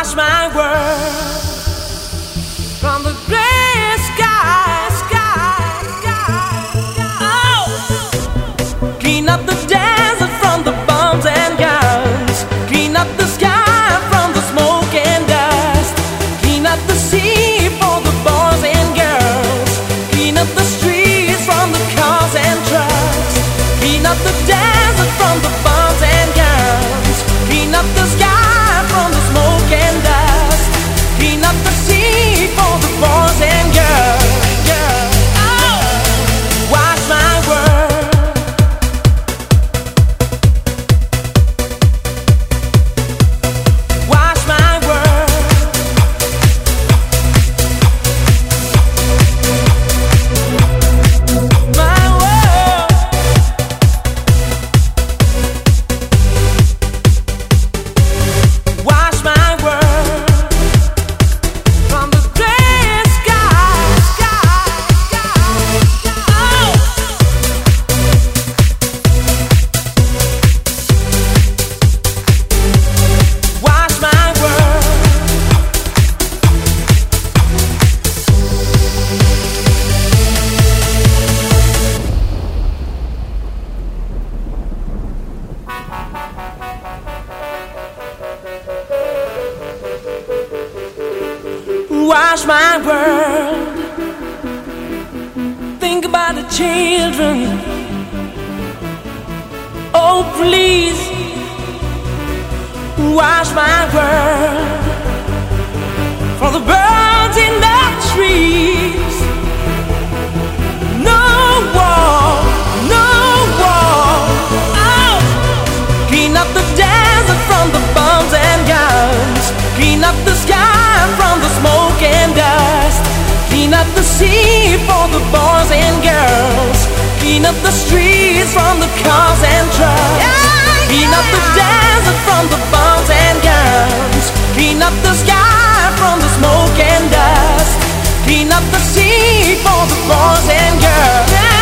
Wash my world from the gray sky. Oh, clean up the desert from the bombs and guns. Clean up the sky from the smoke and dust. Clean up the sea for the boys and girls. Clean up the streets from the cars and trucks. Clean up the desert from the bombs and guns. Clean up the sky from the smoke and dust. Clean up the sea for the boys and girls. Oh, wash my world. Wash my world. My world. Wash my world from the gray sky. Oh, wash my world. Wash my world. Think about the children. Oh, please, wash my world. For the birds in the trees. No war, no war. Oh, clean up the desert from the bombs and guns. Clean up the sky from the smoke and dust. Clean up the sea for the boys and girls. Clean up the streets from the cars and trucks. Clean up the desert from the bombs and guns. Clean up the sky from the smoke and dust. Clean up the sea for the boys and girls.